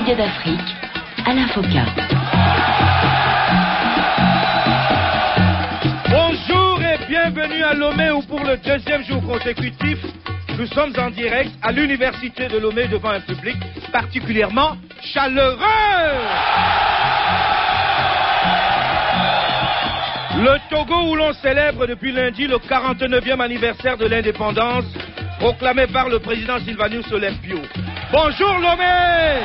médias d'Afrique, Alain Foka. Bonjour et bienvenue à Lomé où pour le deuxième jour consécutif, nous sommes en direct à l'université de Lomé devant un public particulièrement chaleureux. Le Togo où l'on célèbre depuis lundi le 49e anniversaire de l'indépendance proclamé par le président Sylvanus Olympio. Bonjour Lomé!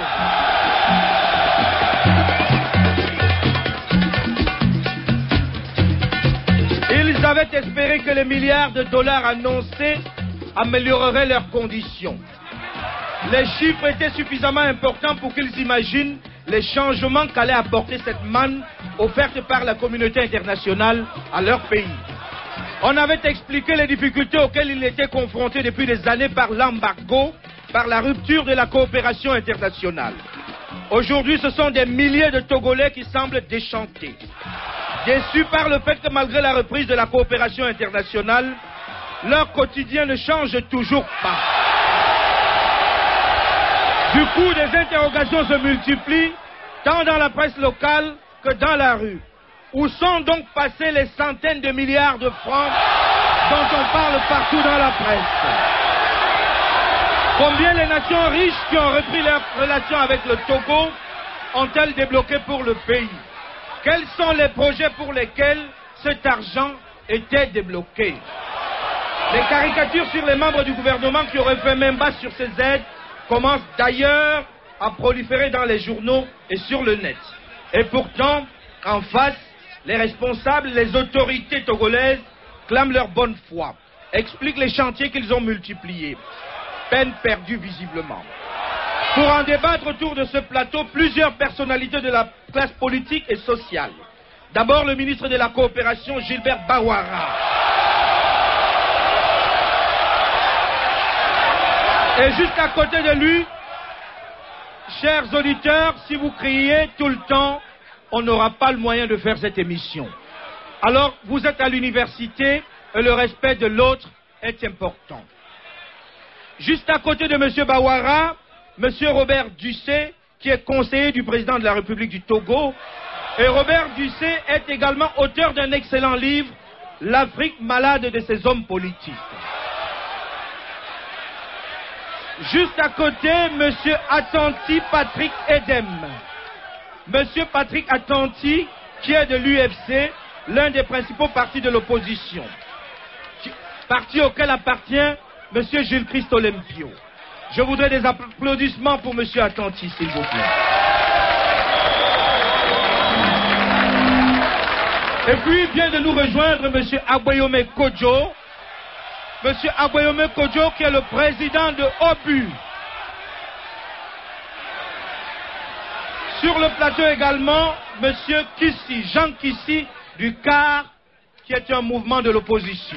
Ils avaient espéré que les milliards de dollars annoncés amélioreraient leurs conditions. Les chiffres étaient suffisamment importants pour qu'ils imaginent les changements qu'allait apporter cette manne offerte par la communauté internationale à leur pays. On avait expliqué les difficultés auxquelles ils étaient confrontés depuis des années par l'embargo, par la rupture de la coopération internationale. Aujourd'hui, ce sont des milliers de Togolais qui semblent déchantés, déçus par le fait que malgré la reprise de la coopération internationale, leur quotidien ne change toujours pas. Du coup, des interrogations se multiplient, tant dans la presse locale que dans la rue. Où sont donc passés les centaines de milliards de francs dont on parle partout dans la presse? Combien les nations riches qui ont repris leurs relations avec le Togo ont-elles débloqué pour le pays? Quels sont les projets pour lesquels cet argent était débloqué? Les caricatures sur les membres du gouvernement qui auraient fait main basse sur ces aides commencent d'ailleurs à proliférer dans les journaux et sur le net. Et pourtant, en face, les responsables, les autorités togolaises clament leur bonne foi, expliquent les chantiers qu'ils ont multipliés. Peine perdue visiblement. Pour en débattre autour de ce plateau, plusieurs personnalités de la classe politique et sociale. D'abord le ministre de la Coopération, Gilbert Bawara. Et juste à côté de lui, chers auditeurs, si vous criez tout le temps, on n'aura pas le moyen de faire cette émission. Alors, vous êtes à l'université et le respect de l'autre est important. Juste à côté de M. Bawara, M. Robert Dussé, qui est conseiller du président de la République du Togo. Et Robert Dussé est également auteur d'un excellent livre, L'Afrique malade de ses hommes politiques. Juste à côté, M. Attanti Patrick Edem. M. Patrick Attanti, qui est de l'UFC, l'un des principaux partis de l'opposition. Parti auquel appartient M. Gilles-Christ Olympio. Je voudrais des applaudissements pour M. Attanti, s'il vous plaît. Et puis vient de nous rejoindre M. Aboyome Kodjo. M. Aboyome Kodjo, qui est le président de OBU. Sur le plateau également, M. Kissi, Jean Kissi, du CAR, qui est un mouvement de l'opposition.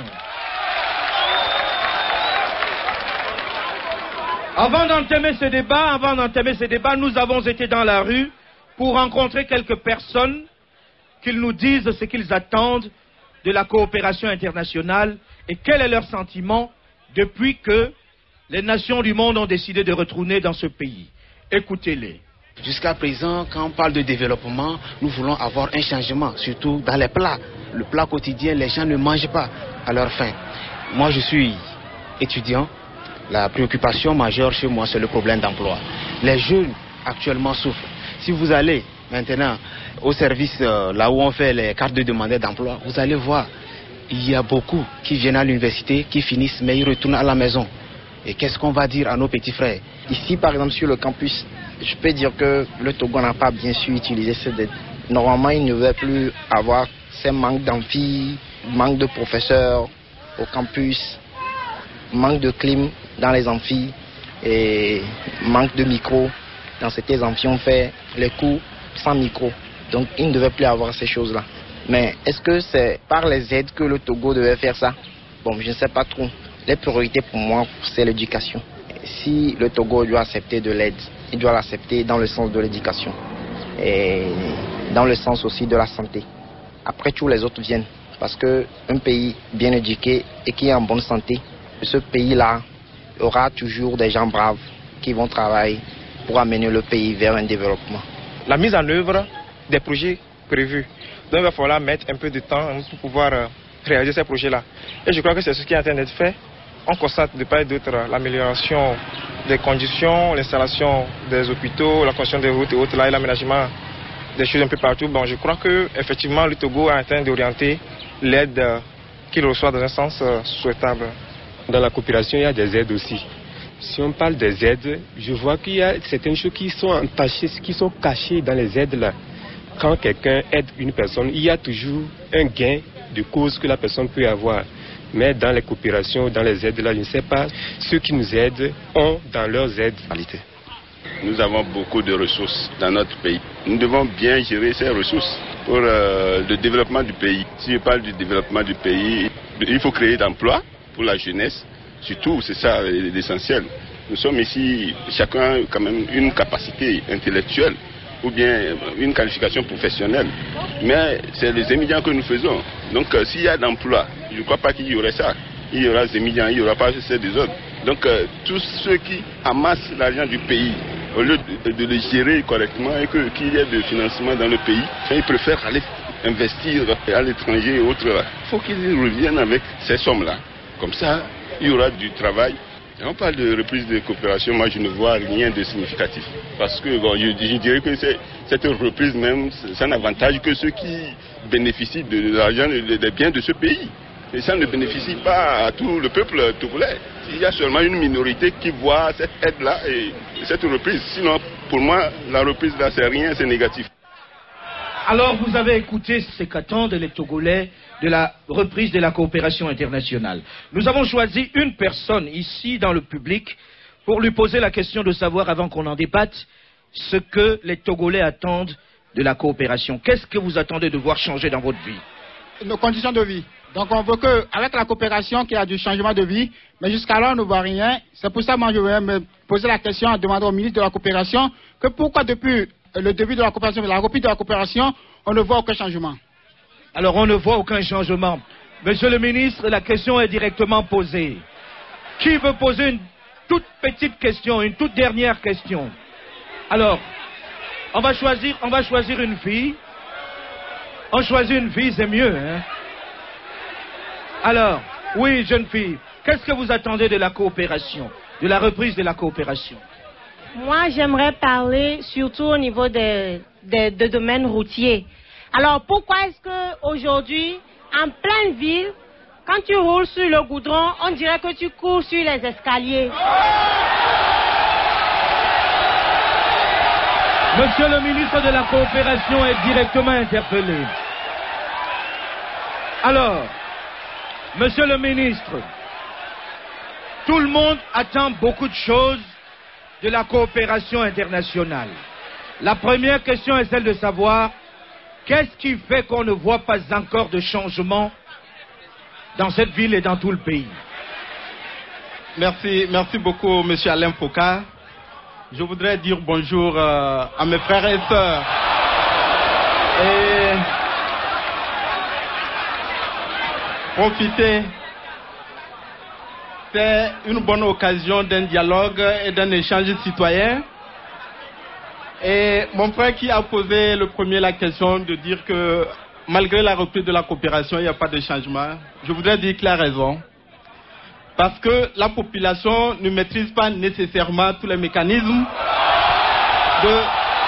Avant d'entamer ce débat, nous avons été dans la rue pour rencontrer quelques personnes qu'ils nous disent ce qu'ils attendent de la coopération internationale et quel est leur sentiment depuis que les nations du monde ont décidé de retourner dans ce pays. Écoutez-les. Jusqu'à présent, quand on parle de développement, nous voulons avoir un changement, surtout dans les plats. Le plat quotidien, les gens ne mangent pas à leur faim. Moi, je suis étudiant. La préoccupation majeure chez moi, c'est le problème d'emploi. Les jeunes actuellement souffrent. Si vous allez maintenant au service, là où on fait les cartes de demandeurs d'emploi, vous allez voir, il y a beaucoup qui viennent à l'université, qui finissent, mais ils retournent à la maison. Et qu'est-ce qu'on va dire à nos petits frères? Ici, par exemple, sur le campus, je peux dire que le Togo n'a pas bien su utiliser cette aide. Normalement, il ne veut plus avoir ces manques d'amphi, manque de professeurs au campus, manque de clim dans les amphis et manque de micros. Dans ces amphis, on fait les cours sans micro. Donc, il ne devait plus avoir ces choses-là. Mais est-ce que c'est par les aides que le Togo devait faire ça? Bon, je ne sais pas trop. Les priorités pour moi, c'est l'éducation. Si le Togo doit accepter de l'aide, il doit l'accepter dans le sens de l'éducation et dans le sens aussi de la santé. Après, tous les autres viennent. Parce qu'un pays bien éduqué et qui est en bonne santé, ce pays-là aura toujours des gens braves qui vont travailler pour amener le pays vers un développement. La mise en œuvre des projets prévus. Donc il va falloir mettre un peu de temps pour pouvoir réaliser ces projets-là. Et je crois que c'est ce qui est en train d'être fait. On constate de part et d'autre l'amélioration des conditions, l'installation des hôpitaux, la construction des routes et autres, là, et l'aménagement des choses un peu partout. Bon, je crois que effectivement le Togo est en train d'orienter l'aide qu'il reçoit dans un sens souhaitable. Dans la coopération, il y a des aides aussi. Si on parle des aides, je vois qu'il y a certaines choses qui sont entachées, qui sont cachées dans les aides là. Quand quelqu'un aide une personne, il y a toujours un gain de cause que la personne peut avoir. Mais dans les coopérations, dans les aides là, je ne sais pas, ceux qui nous aident ont dans leurs aides. Nous avons beaucoup de ressources dans notre pays. Nous devons bien gérer ces ressources pour le développement du pays. Si je parle du développement du pays, il faut créer d'emplois pour la jeunesse. Surtout, c'est ça l'essentiel. Nous sommes ici, chacun a quand même une capacité intellectuelle ou bien une qualification professionnelle. Mais c'est les émigrants que nous faisons. Donc s'il y a d'emplois, je ne crois pas qu'il y aurait ça. Il y aura des émigrants, il n'y aura pas ceux des autres. Donc tous ceux qui amassent l'argent du pays, au lieu de le gérer correctement et qu'il y ait de financement dans le pays, ils préfèrent aller investir à l'étranger et autres. Il faut qu'ils reviennent avec ces sommes-là. Comme ça, il y aura du travail. Et on parle de reprise de coopération, moi je ne vois rien de significatif. Parce que bon, je dirais que cette reprise même, ça n'avantage que ceux qui bénéficient de l'argent, des biens de ce pays. Et ça ne bénéficie pas à tout le peuple togolais. Il y a seulement une minorité qui voit cette aide-là et cette reprise. Sinon, pour moi, la reprise là, c'est rien, c'est négatif. Alors, vous avez écouté ce qu'attendent les Togolais de la reprise de la coopération internationale. Nous avons choisi une personne ici dans le public pour lui poser la question de savoir, avant qu'on en débatte, ce que les Togolais attendent de la coopération. Qu'est-ce que vous attendez de voir changer dans votre vie? Nos conditions de vie. Donc on veut qu'avec la coopération qu'il y a du changement de vie, mais jusqu'alors on ne voit rien. C'est pour ça que moi je vais me poser la question en demandant au ministre de la coopération que pourquoi depuis le début de la coopération, la reprise de la coopération, on ne voit aucun changement. Alors on ne voit aucun changement. Monsieur le ministre, la question est directement posée. Qui veut poser une toute petite question, une toute dernière question? Alors, on va choisir une fille. On choisit une fille, c'est mieux, hein? Alors, oui, jeune fille, qu'est-ce que vous attendez de la coopération, de la reprise de la coopération? Moi, j'aimerais parler surtout au niveau des domaines routiers. Alors, pourquoi est-ce qu'aujourd'hui, en pleine ville, quand tu roules sur le goudron, on dirait que tu cours sur les escaliers? Monsieur le ministre de la Coopération est directement interpellé. Alors, monsieur le ministre, tout le monde attend beaucoup de choses de la coopération internationale. La première question est celle de savoir qu'est-ce qui fait qu'on ne voit pas encore de changement dans cette ville et dans tout le pays. Merci beaucoup, monsieur Alain Foucault. Je voudrais dire bonjour à mes frères et sœurs. Et profiter. C'est une bonne occasion d'un dialogue et d'un échange citoyen. Et mon frère qui a posé le premier la question de dire que malgré la reprise de la coopération, il n'y a pas de changement, je voudrais dire qu'il a raison. Parce que la population ne maîtrise pas nécessairement tous les mécanismes de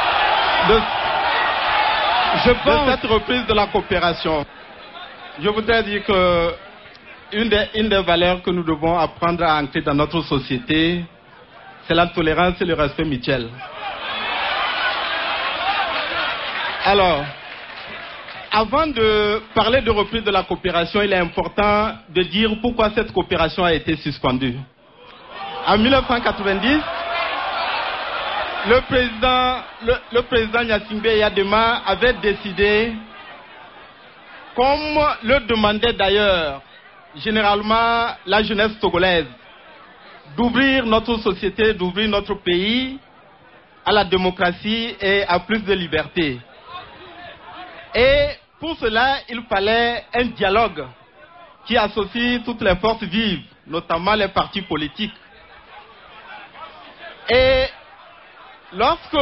cette reprise de la coopération. Je voudrais dire que une des valeurs que nous devons apprendre à ancrer dans notre société, c'est la tolérance et le respect mutuel. Alors, avant de parler de reprise de la coopération, il est important de dire pourquoi cette coopération a été suspendue. En 1990, le président Gnassingbé Eyadema avait décidé, comme le demandait d'ailleurs généralement la jeunesse togolaise, d'ouvrir notre société, d'ouvrir notre pays à la démocratie et à plus de liberté. Et pour cela, il fallait un dialogue qui associe toutes les forces vives, notamment les partis politiques. Et lorsque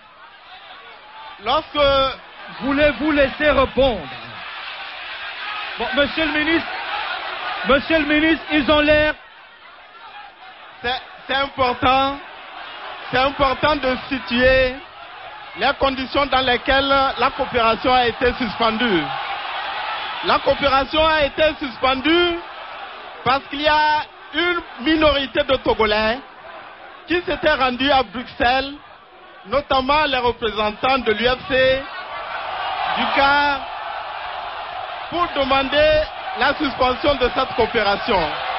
voulez-vous laisser répondre? Bon, Monsieur le ministre, ils ont l'air. C'est important de situer les conditions dans lesquelles la coopération a été suspendue. La coopération a été suspendue parce qu'il y a une minorité de Togolais qui s'étaient rendus à Bruxelles, notamment les représentants de l'UFC, du CAR, pour demander la suspension de cette coopération.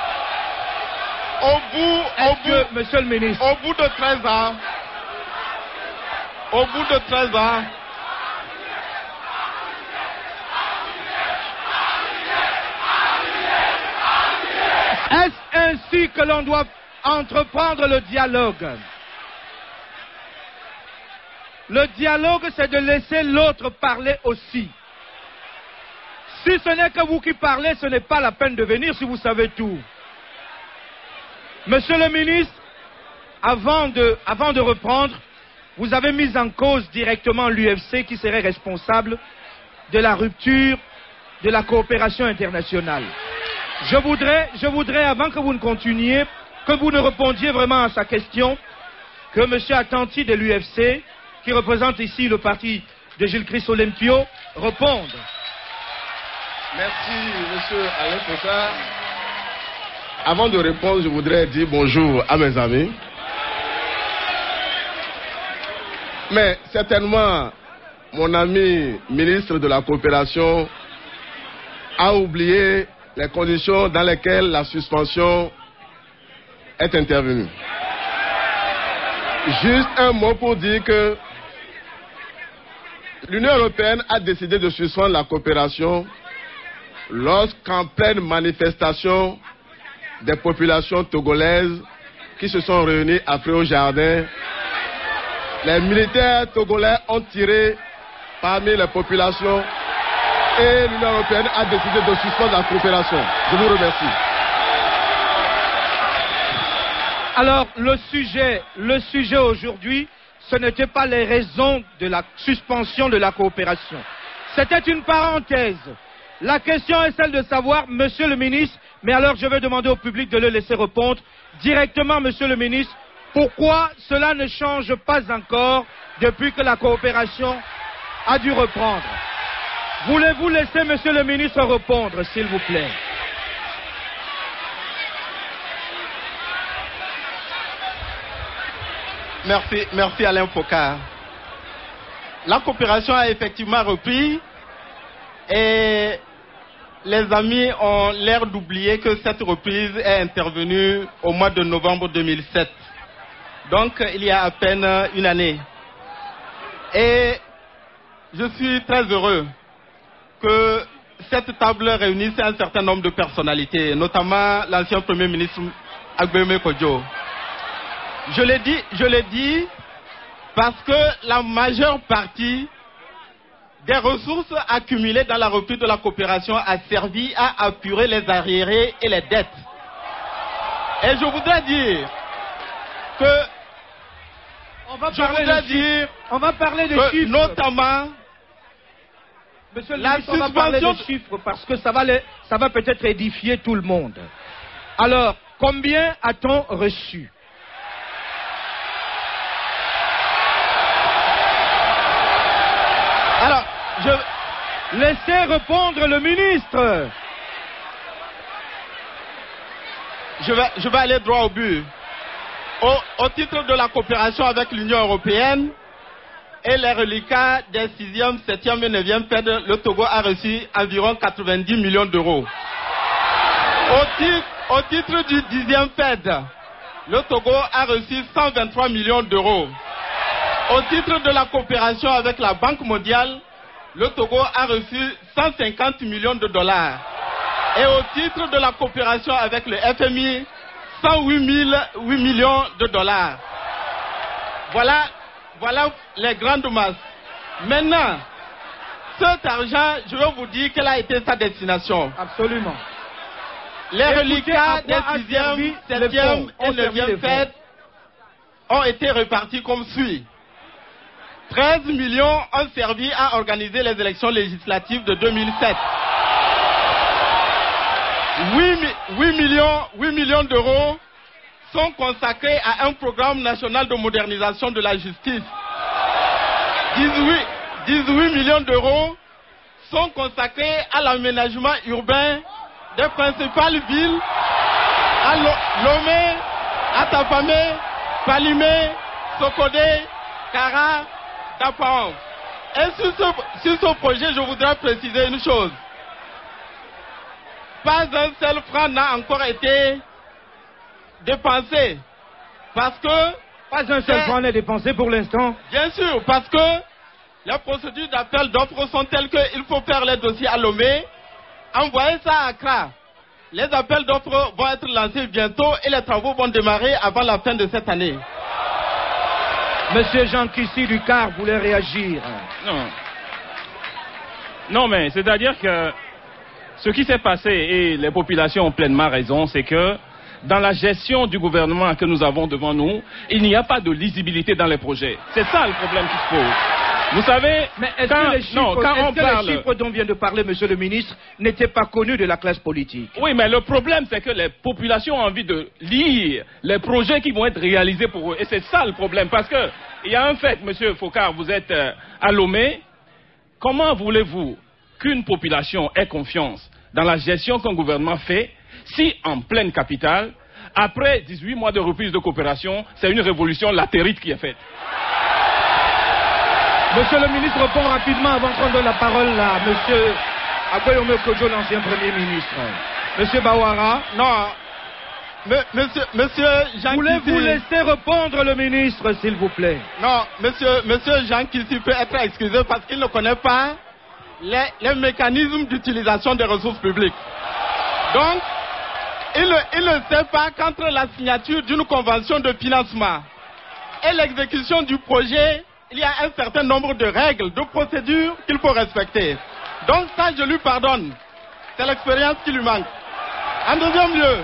Monsieur le ministre, au bout de 13 ans, est-ce ainsi que l'on doit entreprendre le dialogue? Le dialogue, c'est de laisser l'autre parler aussi. Si ce n'est que vous qui parlez, ce n'est pas la peine de venir si vous savez tout. Monsieur le ministre, avant de reprendre, vous avez mis en cause directement l'UFC qui serait responsable de la rupture de la coopération internationale. Je voudrais, avant que vous ne continuiez, que vous ne répondiez vraiment à sa question, que M. Attanti de l'UFC, qui représente ici le parti de Gilles-Christ Olempio, réponde. Merci, M. Alain Foka. Avant de répondre, je voudrais dire bonjour à mes amis. Mais certainement, mon ami ministre de la Coopération a oublié les conditions dans lesquelles la suspension est intervenue. Juste un mot pour dire que l'Union européenne a décidé de suspendre la coopération lorsqu'en pleine manifestation des populations togolaises qui se sont réunies à Fréau-Jardin, les militaires togolais ont tiré parmi les populations et l'Union européenne a décidé de suspendre la coopération. Je vous remercie. Alors, le sujet aujourd'hui, ce n'était pas les raisons de la suspension de la coopération. C'était une parenthèse. La question est celle de savoir, Monsieur le ministre, mais alors je vais demander au public de le laisser répondre directement, Monsieur le ministre, pourquoi cela ne change pas encore depuis que la coopération a dû reprendre? Voulez-vous laisser Monsieur le ministre répondre, s'il vous plaît? Merci Alain Foka. La coopération a effectivement repris et les amis ont l'air d'oublier que cette reprise est intervenue au mois de novembre 2007. Donc il y a à peine une année. Et je suis très heureux que cette table réunisse un certain nombre de personnalités, notamment l'ancien Premier ministre Agbeme Kodjo. Je l'ai dit parce que la majeure partie des ressources accumulées dans la reprise de la coopération a servi à apurer les arriérés et les dettes. Et je voudrais dire que on va parler de chiffres. Notamment, Monsieur le ministre, on va parler de chiffres parce que ça va peut-être édifier tout le monde. Alors, combien a-t-on reçu? Alors, laissez répondre le ministre. Je vais aller droit au but. Au titre de la coopération avec l'Union européenne et les reliquats des 6e, 7e et 9e FED, le Togo a reçu environ 90 millions d'euros. Au titre du 10e FED, le Togo a reçu 123 millions d'euros. Au titre de la coopération avec la Banque mondiale, le Togo a reçu 150 millions de dollars. Et au titre de la coopération avec le FMI, 108 millions de dollars. Voilà les grandes masses. Maintenant, cet argent, je vais vous dire quelle a été sa destination. Absolument. Les reliquats des 6e, 7e et 9e FED ont été répartis comme suit. 13 millions ont servi à organiser les élections législatives de 2007. 8 millions d'euros sont consacrés à un programme national de modernisation de la justice. 18 millions d'euros sont consacrés à l'aménagement urbain des principales villes, à Lomé, Atapamé, Palimé, Sokodé, Kara, Dapaon. Et sur ce projet, je voudrais préciser une chose. Pas un seul franc n'a encore été dépensé. Parce que... Pas un seul franc n'est dépensé pour l'instant. Bien sûr, parce que les procédures d'appel d'offres sont telles qu'il faut faire les dossiers à Lomé, envoyer ça à Accra. Les appels d'offres vont être lancés bientôt et les travaux vont démarrer avant la fin de cette année. Monsieur Jean Kissi du CAR voulait réagir. Non, mais c'est-à-dire que ce qui s'est passé, et les populations ont pleinement raison, c'est que dans la gestion du gouvernement que nous avons devant nous, il n'y a pas de lisibilité dans les projets. C'est ça le problème qui se pose. Vous savez, mais est-ce que les chiffres dont vient de parler Monsieur le ministre n'étaient pas connus de la classe politique? Oui, mais le problème, c'est que les populations ont envie de lire les projets qui vont être réalisés pour eux. Et c'est ça le problème. Parce que il y a un fait, Monsieur Focard, vous êtes à Lomé. Comment voulez-vous qu'une population ait confiance dans la gestion qu'un gouvernement fait si, en pleine capitale, après 18 mois de reprise de coopération, c'est une révolution latérite qui est faite? Monsieur le ministre répond rapidement avant de prendre la parole à Monsieur Agboyome Kodjo, l'ancien Premier ministre. Monsieur Bawara. Non. Monsieur Jean Voulez-vous laisser répondre le ministre, s'il vous plaît? Non, monsieur Jean Kissi peut être excusé parce qu'il ne connaît pas les mécanismes d'utilisation des ressources publiques. Donc, il ne sait pas qu'entre la signature d'une convention de financement et l'exécution du projet, il y a un certain nombre de règles, de procédures qu'il faut respecter. Donc ça, je lui pardonne. C'est l'expérience qui lui manque. En deuxième lieu,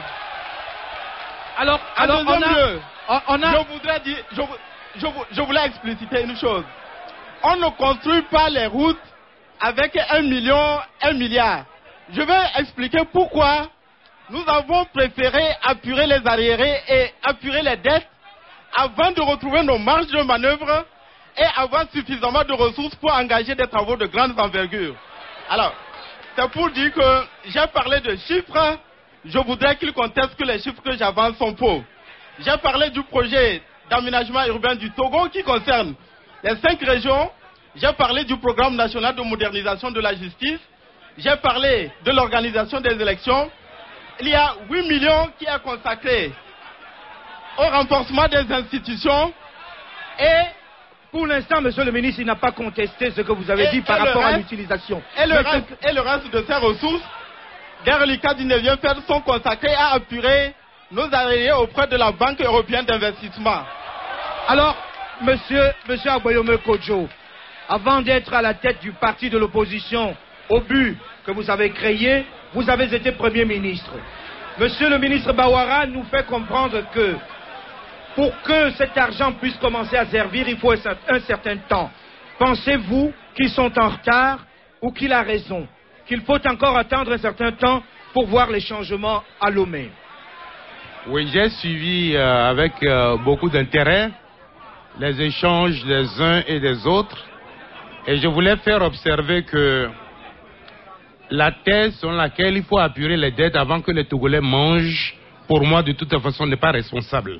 je voulais expliciter une chose. On ne construit pas les routes avec 1 milliard. Je vais expliquer pourquoi nous avons préféré apurer les arriérés et apurer les dettes avant de retrouver nos marges de manœuvre et avoir suffisamment de ressources pour engager des travaux de grande envergure. Alors, c'est pour dire que j'ai parlé de chiffres, je voudrais qu'il conteste que les chiffres que j'avance sont faux. J'ai parlé du projet d'aménagement urbain du Togo qui concerne les 5 régions. J'ai parlé du programme national de modernisation de la justice. J'ai parlé de l'organisation des élections. Il y a 8 millions qui est consacré au renforcement des institutions et pour l'instant, Monsieur le ministre, il n'a pas contesté ce que vous avez dit par rapport à l'utilisation. Et le reste de ces ressources, des reliquats du 9e FED sont consacrés à apurer nos arriérés auprès de la Banque européenne d'investissement. Alors, Monsieur Agboyome Kodjo, avant d'être à la tête du parti de l'opposition au but que vous avez créé, vous avez été Premier ministre. Monsieur le ministre Bawara nous fait comprendre que pour que cet argent puisse commencer à servir, il faut un certain temps. Pensez-vous qu'ils sont en retard ou qu'il a raison? Qu'il faut encore attendre un certain temps pour voir les changements à Lomé? Oui, j'ai suivi avec beaucoup d'intérêt les échanges des uns et des autres. Et je voulais faire observer que la thèse selon laquelle il faut apurer les dettes avant que les Togolais mangent, pour moi, de toute façon, n'est pas responsable.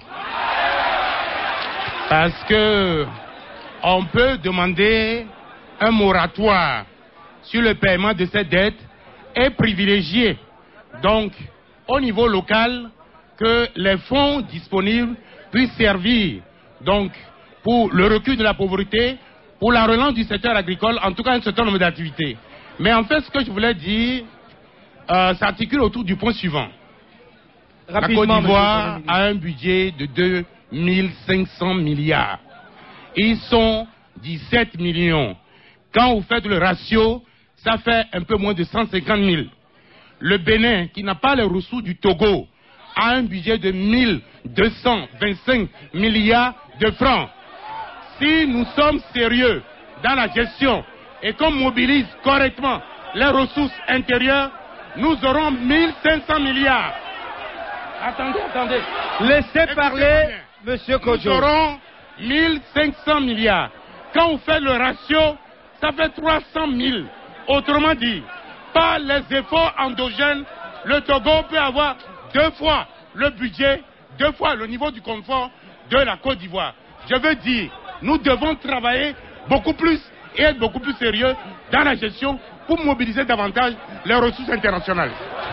Parce que on peut demander un moratoire sur le paiement de ces dettes et privilégier, donc, au niveau local, que les fonds disponibles puissent servir, donc, pour le recul de la pauvreté, pour la relance du secteur agricole, en tout cas un certain nombre d'activités. Mais en fait, ce que je voulais dire s'articule autour du point suivant. La Côte d'Ivoire a un budget de 2500 milliards. Ils sont 17 millions. Quand vous faites le ratio, ça fait un peu moins de 150 000. Le Bénin, qui n'a pas les ressources du Togo, a un budget de 1225 milliards de francs. si nous sommes sérieux dans la gestion et qu'on mobilise correctement les ressources intérieures, nous aurons 1500 milliards. Attendez. Laissez parler, Monsieur Kodjo. Nous aurons 1500 milliards. Quand on fait le ratio, ça fait 300 000. Autrement dit, par les efforts endogènes, le Togo peut avoir 2 fois le budget, 2 fois le niveau du confort de la Côte d'Ivoire. Je veux dire, nous devons travailler beaucoup plus et être beaucoup plus sérieux dans la gestion pour mobiliser davantage les ressources internationales.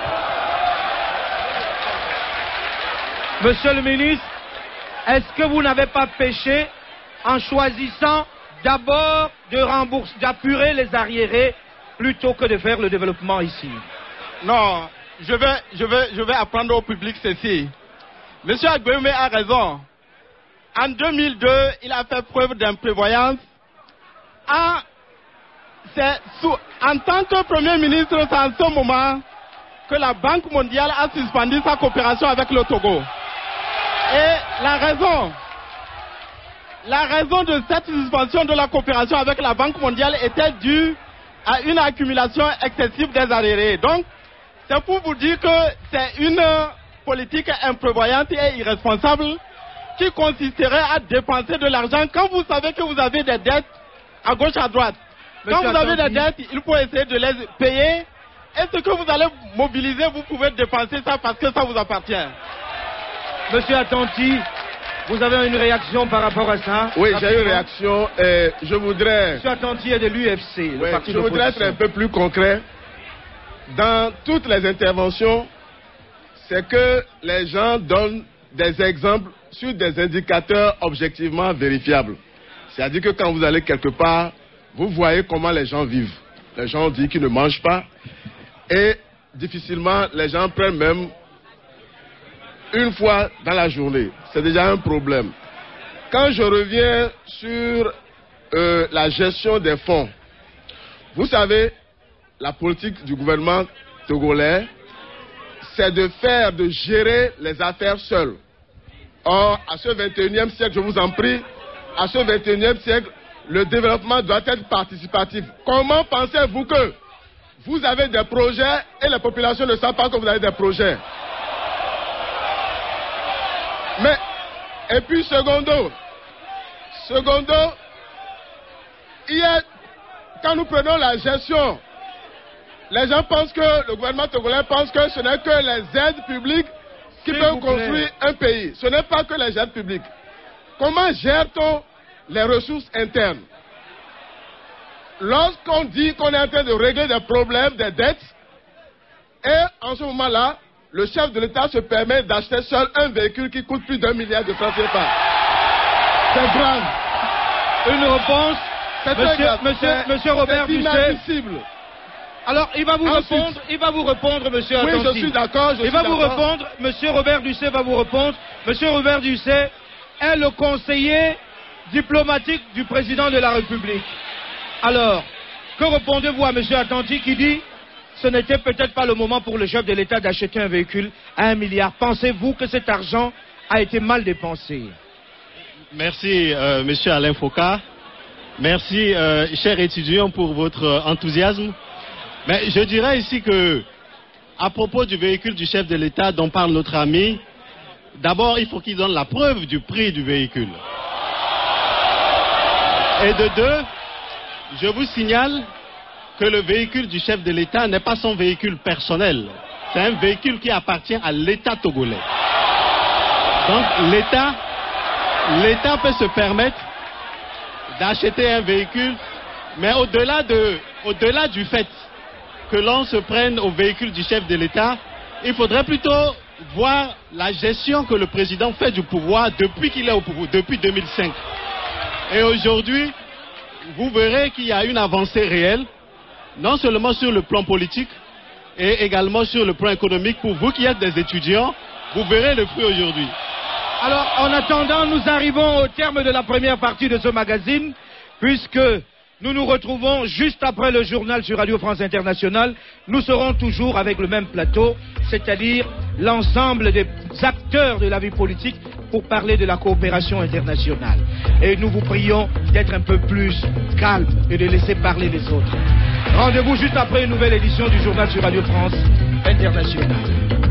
Monsieur le ministre, est-ce que vous n'avez pas péché en choisissant d'abord d'apurer les arriérés plutôt que de faire le développement ici? Non, je vais apprendre au public ceci. Monsieur Agbemé a raison. En 2002, il a fait preuve d'imprévoyance. En tant que Premier ministre, c'est en ce moment que la Banque mondiale a suspendu sa coopération avec le Togo. Et la raison de cette suspension de la coopération avec la Banque mondiale était due à une accumulation excessive des arriérés. Donc, c'est pour vous dire que c'est une politique imprévoyante et irresponsable qui consisterait à dépenser de l'argent quand vous savez que vous avez des dettes à gauche, à droite. Quand vous avez des dettes, il faut essayer de les payer. Et ce que vous allez mobiliser, vous pouvez dépenser ça parce que ça vous appartient. Monsieur Attanti, vous avez une réaction par rapport à ça? Oui, j'ai une réaction. Je voudrais... Monsieur Attanti est de l'UFC, le parti je voudrais être un peu plus concret. Dans toutes les interventions, c'est que les gens donnent des exemples sur des indicateurs objectivement vérifiables. C'est-à-dire que quand vous allez quelque part, vous voyez comment les gens vivent. Les gens disent qu'ils ne mangent pas et difficilement les gens prennent même une fois dans la journée. C'est déjà un problème. Quand je reviens sur la gestion des fonds, vous savez, la politique du gouvernement togolais, c'est de gérer les affaires seul. Or, à ce 21e siècle, je vous en prie, à ce 21e siècle, le développement doit être participatif. Comment pensez-vous que vous avez des projets et la population ne sait pas que vous avez des projets? Mais, et puis secondo, quand nous prenons la gestion, les gens pensent que, le gouvernement togolais pense que ce n'est que les aides publiques qui peuvent construire un pays. Ce n'est pas que les aides publiques. Comment gère-t-on les ressources internes? Lorsqu'on dit qu'on est en train de régler des problèmes, des dettes, et en ce moment-là, le chef de l'État se permet d'acheter seul un véhicule qui coûte plus d'1 milliard de francs CFA. C'est grave. Une réponse, monsieur Robert Dussé. C'est inadmissible. Alors, il va vous répondre, monsieur Attanti. Oui, je suis d'accord. Vous répondre, monsieur Robert Dussé va vous répondre. Monsieur Robert Dussé est le conseiller diplomatique du président de la République. Alors, que répondez-vous à monsieur Attanti qui dit ce n'était peut-être pas le moment pour le chef de l'État d'acheter un véhicule à 1 milliard. Pensez-vous que cet argent a été mal dépensé? Merci, monsieur Alain Foka. Merci, chers étudiants, pour votre enthousiasme. Mais je dirais ici que, à propos du véhicule du chef de l'État dont parle notre ami, d'abord, il faut qu'il donne la preuve du prix du véhicule. Et de deux, je vous signale que le véhicule du chef de l'État n'est pas son véhicule personnel. C'est un véhicule qui appartient à l'État togolais. Donc l'État peut se permettre d'acheter un véhicule, mais au-delà du fait que l'on se prenne au véhicule du chef de l'État, il faudrait plutôt voir la gestion que le président fait du pouvoir depuis qu'il est au pouvoir, depuis 2005. Et aujourd'hui, vous verrez qu'il y a une avancée réelle, non seulement sur le plan politique, et également sur le plan économique. Pour vous qui êtes des étudiants, vous verrez le fruit aujourd'hui. Alors, en attendant, nous arrivons au terme de la première partie de ce magazine, puisque nous nous retrouvons juste après le journal sur Radio France Internationale. Nous serons toujours avec le même plateau, c'est-à-dire l'ensemble des acteurs de la vie politique pour parler de la coopération internationale. Et nous vous prions d'être un peu plus calme et de laisser parler les autres. Rendez-vous juste après une nouvelle édition du journal sur Radio France Internationale.